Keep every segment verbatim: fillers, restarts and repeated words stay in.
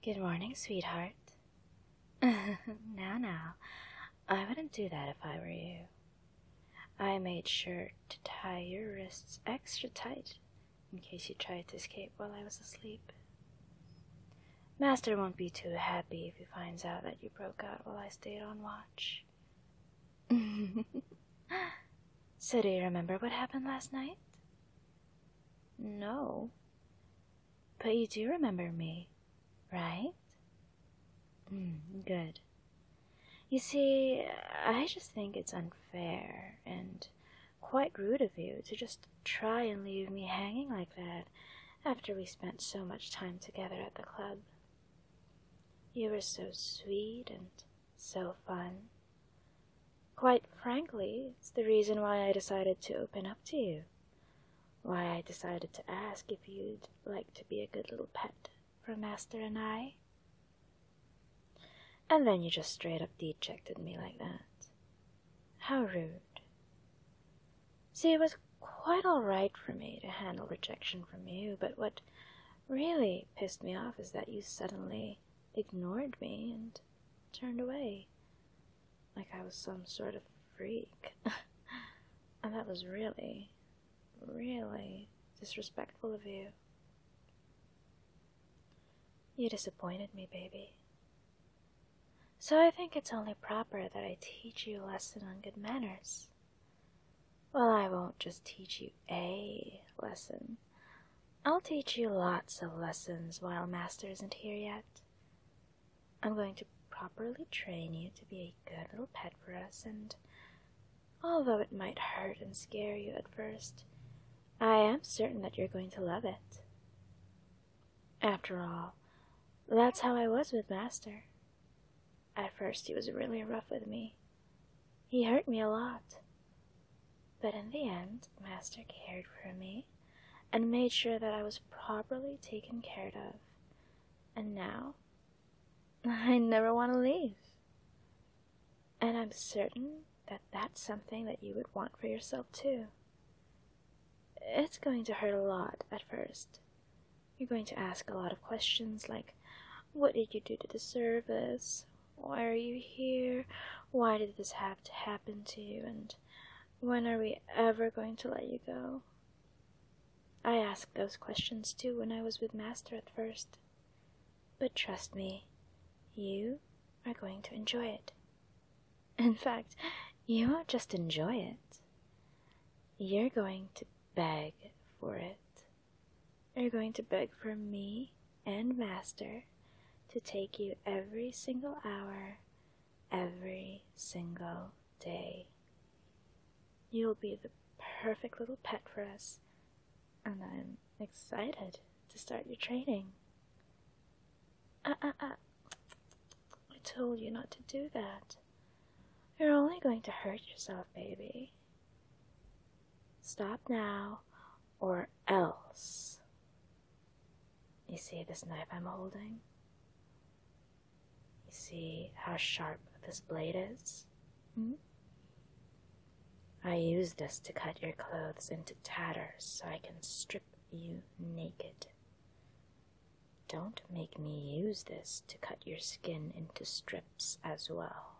Good morning, sweetheart. Now, now, I wouldn't do that if I were you. I made sure to tie your wrists extra tight in case you tried to escape while I was asleep. Master won't be too happy if he finds out that you broke out while I stayed on watch. So do you remember what happened last night? No. But you do remember me, right? Mm, good. You see, I just think it's unfair and quite rude of you to just try and leave me hanging like that after we spent so much time together at the club. You were so sweet and so fun. Quite frankly, it's the reason why I decided to open up to you. Why I decided to ask if you'd like to be a good little pet for Master and I. And then you just straight up dejected me like that. How rude. See, it was quite alright for me to handle rejection from you, but what really pissed me off is that you suddenly ignored me and turned away, like I was some sort of freak. And that was really, really disrespectful of you. You disappointed me, baby. So I think it's only proper that I teach you a lesson on good manners. Well, I won't just teach you a lesson. I'll teach you lots of lessons while Master isn't here yet. I'm going to properly train you to be a good little pet for us, and although it might hurt and scare you at first, I am certain that you're going to love it. After all, that's how I was with Master. At first he was really rough with me. He hurt me a lot. But in the end, Master cared for me and made sure that I was properly taken care of. And now, I never want to leave. And I'm certain that that's something that you would want for yourself too. It's going to hurt a lot at first. You're going to ask a lot of questions like, what did you do to deserve this? Why are you here? Why did this have to happen to you? And when are we ever going to let you go? I asked those questions too when I was with Master at first. But trust me, you are going to enjoy it. In fact, you won't just enjoy it. You're going to beg for it. You're going to beg for me and Master to take you every single hour, every single day. You'll be the perfect little pet for us, and I'm excited to start your training. Ah, ah, ah. I told you not to do that. You're only going to hurt yourself, baby. Stop now, or else. You see this knife I'm holding? You see how sharp this blade is? Hmm? I use this to cut your clothes into tatters so I can strip you naked. Don't make me use this to cut your skin into strips as well.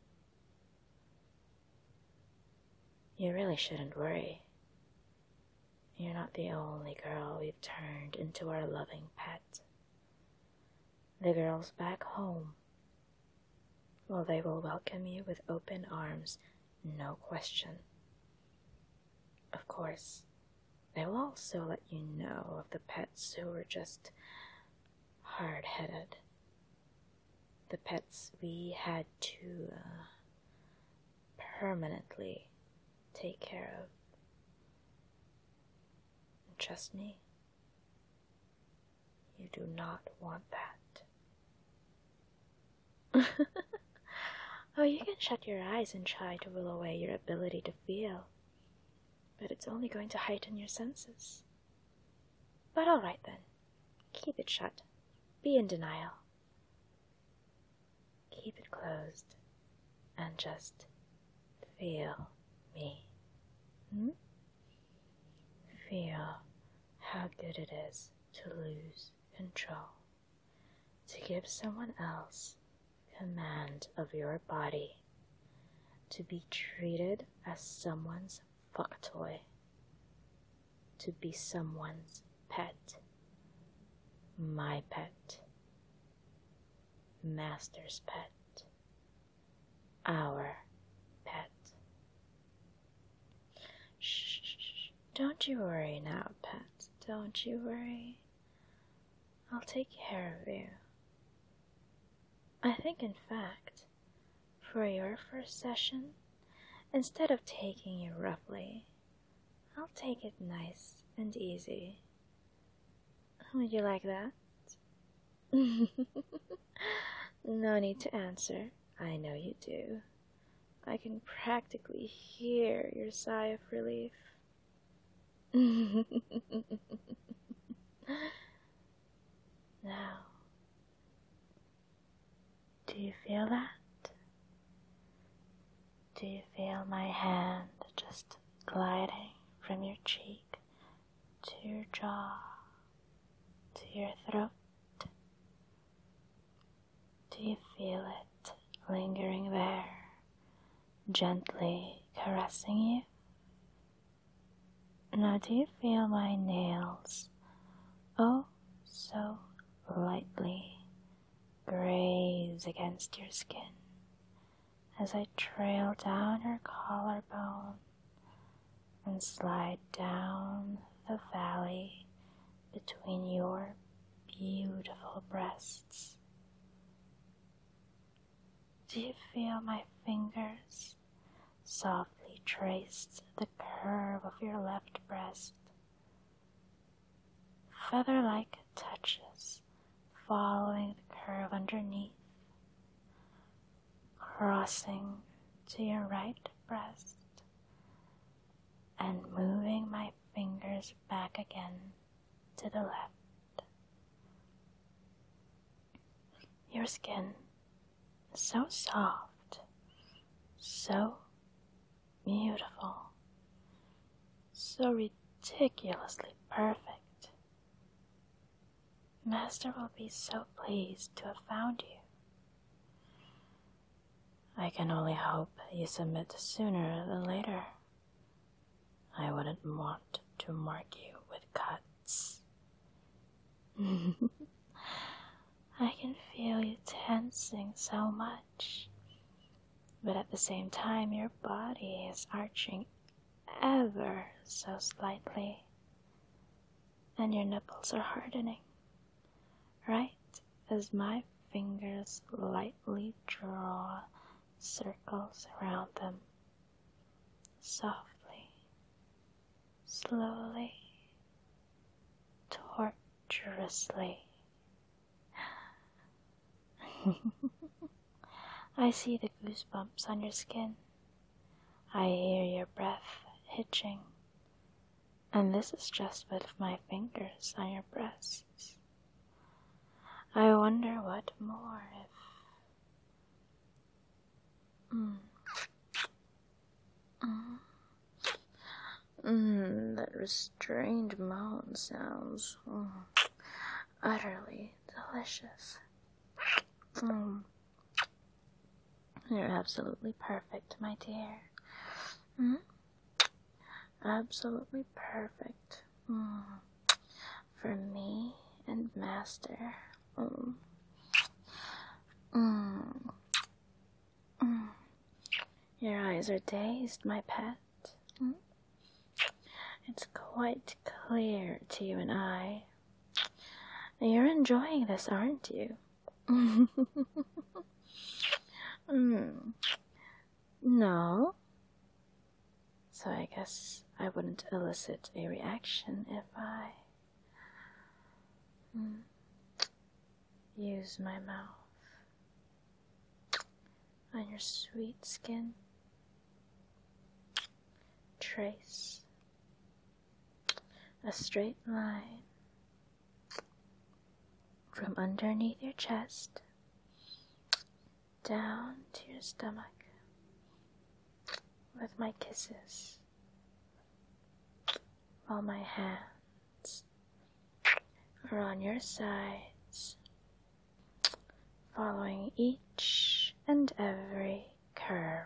You really shouldn't worry. You're not the only girl we've turned into our loving pet. The girls back home, well, they will welcome you with open arms, no question. Of course, they will also let you know of the pets who are just hard-headed. The pets we had to uh, permanently take care of. And trust me, you do not want that. Oh, you can shut your eyes and try to will away your ability to feel, but it's only going to heighten your senses. But all right then, keep it shut. Be in denial. Keep it closed and just feel me. Hmm? Feel how good it is to lose control, to give someone else command of your body, to be treated as someone's fuck toy, to be someone's pet, my pet, Master's pet, our pet. Shh, don't you worry now, pet, don't you worry. I'll take care of you. I think, in fact, for your first session, instead of taking you roughly, I'll take it nice and easy. Would you like that? No need to answer. I know you do. I can practically hear your sigh of relief. Now, do you feel that? Do you feel my hand just gliding from your cheek to your jaw, to your throat? Do you feel it lingering there, gently caressing you? Now do you feel my nails, oh so lightly, graze against your skin as I trail down your collarbone and slide down the valley between your beautiful breasts? Do you feel my fingers softly trace the curve of your left breast? Feather-like touches following the curve underneath, crossing to your right breast, and moving my fingers back again to the left. Your skin is so soft, so beautiful, so ridiculously perfect. Master will be so pleased to have found you. I can only hope you submit sooner than later. I wouldn't want to mark you with cuts. I can feel you tensing so much, but at the same time your body is arching ever so slightly, and your nipples are hardening, right as my fingers lightly draw circles around them, softly, slowly, torturously. I see the goosebumps on your skin. I hear your breath hitching. And this is just with my fingers on your breasts. I wonder what more if... Mm. Mm. Mm, that restrained moan sounds mm, utterly delicious. Mm. You're absolutely perfect, my dear. Mm? Absolutely perfect. Mm. For me and Master. Mm. Mm. Mm. Your eyes are dazed, my pet. Mm? It's quite clear to you and I. You're enjoying this, aren't you? mm. No? So I guess I wouldn't elicit a reaction if I mm, use my mouth on your sweet skin. Trace a straight line from underneath your chest down to your stomach with my kisses, while my hands are on your sides, following each and every curve.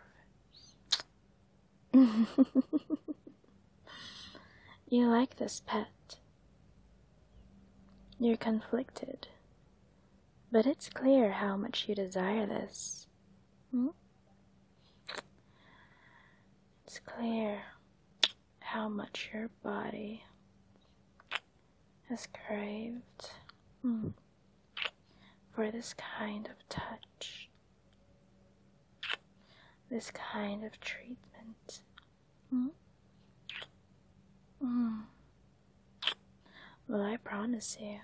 You like this, pet. You're conflicted, but it's clear how much you desire this. Hmm? It's clear how much your body has craved hmm, for this kind of touch, this kind of treatment. Hmm? Hmm. Well, I promise you,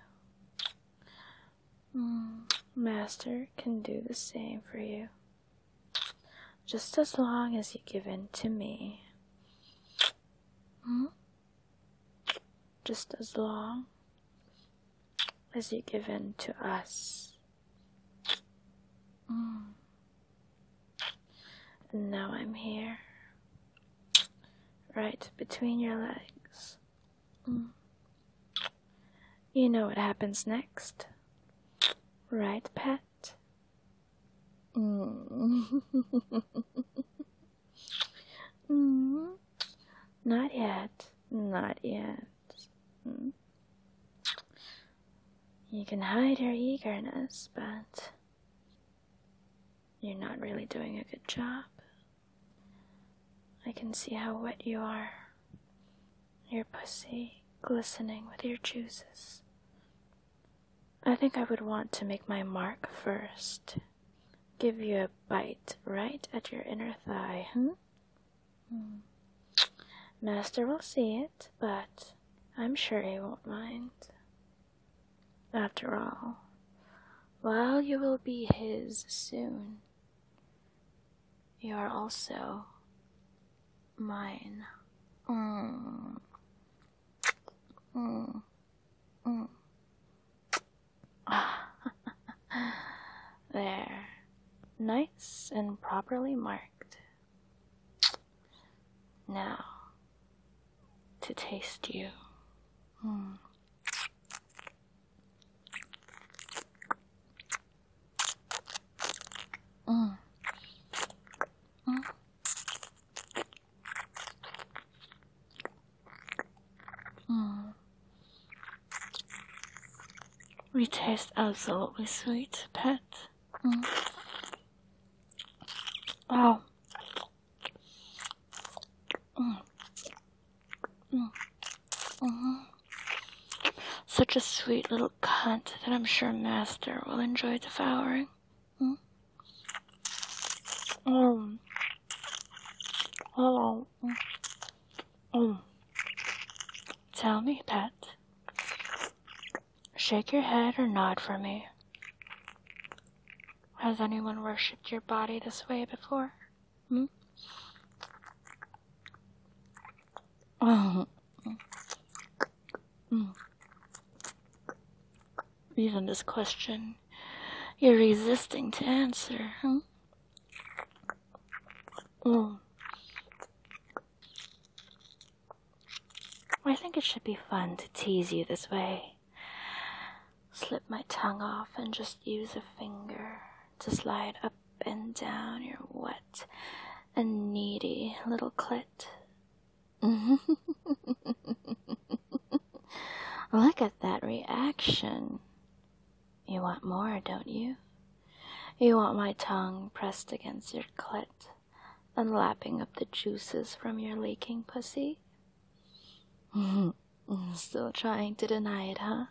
hmm, Master can do the same for you, just as long as you give in to me. Hmm? Just as long as you give in to us. Mm. And now I'm here, right between your legs. Mm. You know what happens next, right, pet? Mm. mm. Not yet, not yet. Mm. You can hide your eagerness, but you're not really doing a good job. I can see how wet you are, your pussy glistening with your juices. I think I would want to make my mark first. Give you a bite right at your inner thigh, hmm? Hmm. Master will see it, but I'm sure he won't mind. After all, while you will be his soon, you are also mine. Mm. Mm. Mm. There. Nice and properly marked. Now, to taste you. Mm. Mm. Mm. Mm. We taste absolutely sweet, pet. Mm. Oh. Mm. Mm. Mm-hmm. Such a sweet little cunt that I'm sure Master will enjoy devouring. Mm. Oh. Hello. Mm. Oh. Tell me, pet. Shake your head or nod for me. Has anyone worshipped your body this way before? Hmm? Oh. Mm. Even this question, you're resisting to answer, huh? Oh. I think it should be fun to tease you this way. Slip my tongue off and just use a finger to slide up and down your wet and needy little clit. Look at that reaction. You want more, don't you? You want my tongue pressed against your clit and lapping up the juices from your leaking pussy? Still trying to deny it, huh?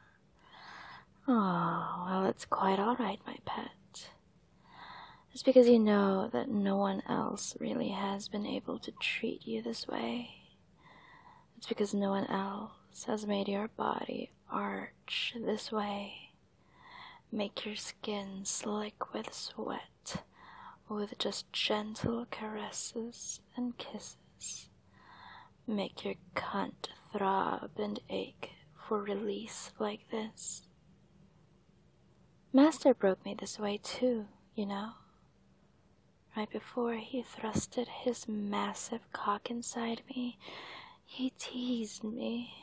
Oh, well, it's quite alright, my pet. It's because you know that no one else really has been able to treat you this way. It's because no one else has made your body arch this way. Make your skin slick with sweat, with just gentle caresses and kisses. Make your cunt throb and ache for release like this. Master broke me this way too, you know. Right before he thrusted his massive cock inside me, he teased me,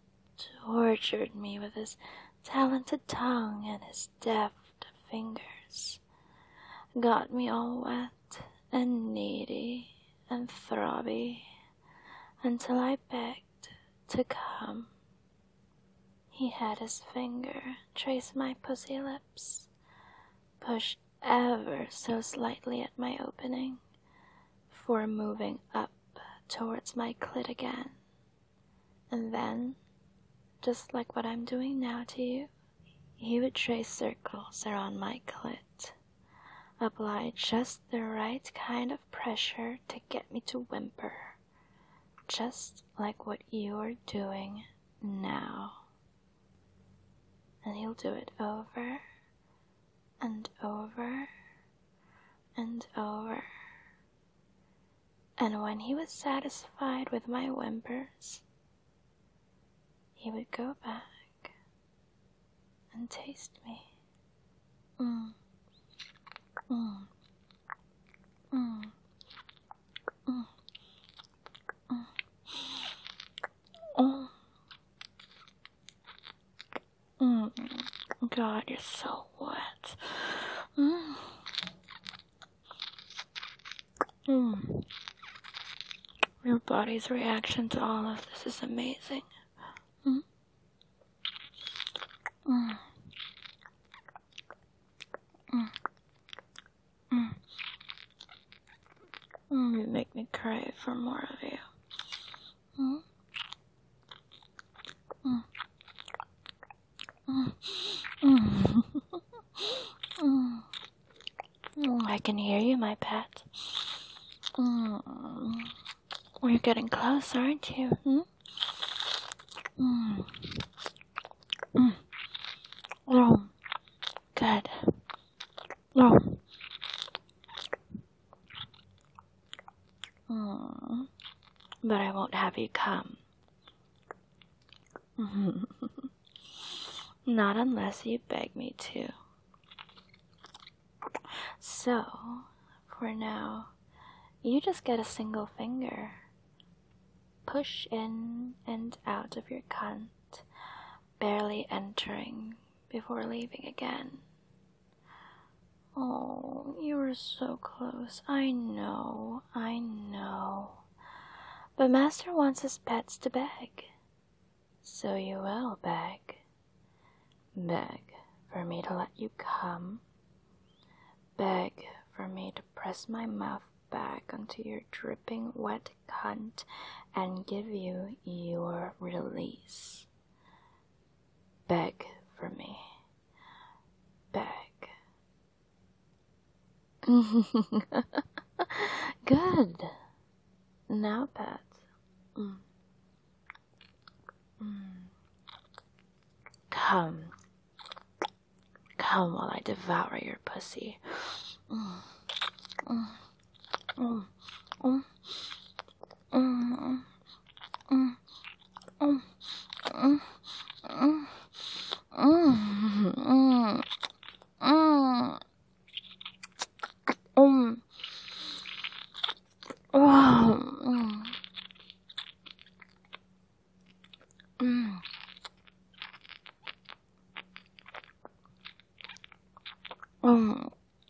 tortured me with his talented tongue and his deft fingers. fingers got me all wet and needy and throbby until I begged to come. He had his finger trace my pussy lips, push ever so slightly at my opening, before moving up towards my clit again. And then, just like what I'm doing now to you, he would trace circles around my clit, apply just the right kind of pressure to get me to whimper, just like what you're doing now. And he'll do it over and over and over. And when he was satisfied with my whimpers, he would go back and taste me. Mm. Mm. Mm. Mm. Mm. Oh. Mm. God, you're so wet. Mm. Mm. Your body's reaction to all of this is amazing. Mm. Mm. Mm. Mm. Mm. You make me crave for more of you. Mm. Mm. Mm. Mm. Mm. Mm. I can hear you, my pet. Mm. We're getting close, aren't you? Hmm? Mm. Mm. Oh, good. Oh. Mm. But I won't have you come. Not unless you beg me to. So, for now, you just get a single finger. Push in and out of your cunt, barely entering before leaving again. Oh, you were so close. I know, I know. But Master wants his pets to beg. So you will beg. Beg for me to let you come. Beg for me to press my mouth back onto your dripping wet cunt and give you your release. Beg for me. Beg. Good. Now, pet. Mm. Mm. Come. Come while I devour your pussy. Mm. Mm. Mm. Mm. Mm. Mm. Mm. Mm. Mm. Mm. Mm. Mm. Oh. Mm. Mm. Mm.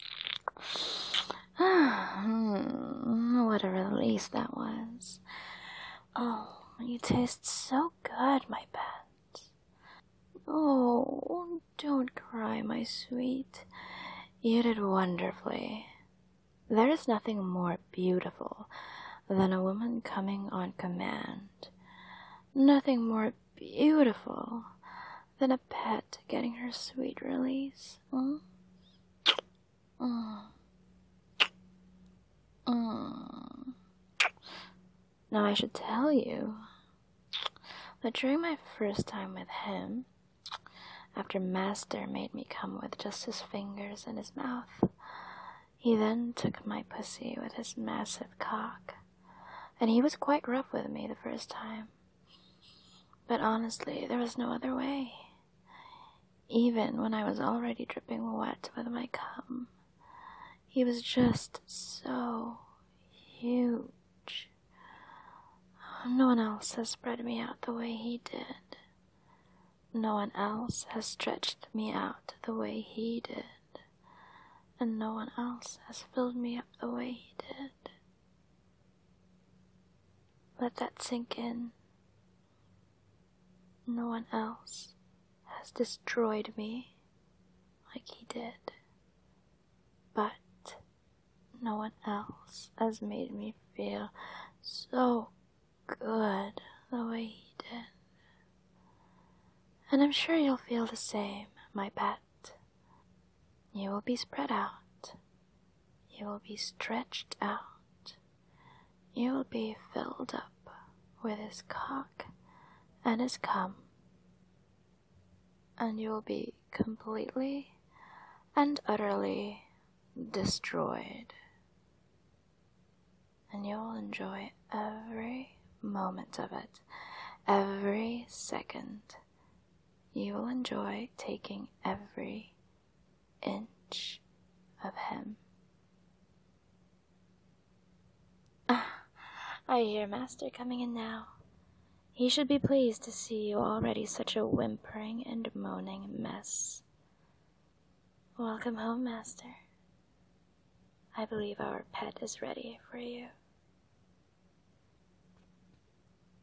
What a release that was. Oh, you taste so good, my pet. Oh, don't cry, my sweet. You did wonderfully. There is nothing more beautiful than a woman coming on command. Nothing more beautiful than a pet getting her sweet release. Mm? Mm. Mm. Now I should tell you that during my first time with him, after Master made me come with just his fingers in his mouth, he then took my pussy with his massive cock, and he was quite rough with me the first time. But honestly, there was no other way. Even when I was already dripping wet with my cum, he was just so huge. No one else has spread me out the way he did. No one else has stretched me out the way he did. and no one else has filled me up the way he did. Let that sink in. No one else has destroyed me like he did, but no one else has made me feel so good the way he did. And I'm sure you'll feel the same, my pet. You will be spread out. You will be stretched out. You will be filled up with his cock and his cum. And you will be completely and utterly destroyed. And you will enjoy every moment of it, every second. You will enjoy taking every inch of him. Ah, I hear Master coming in now. He should be pleased to see you already such a whimpering and moaning mess. Welcome home, Master. I believe our pet is ready for you.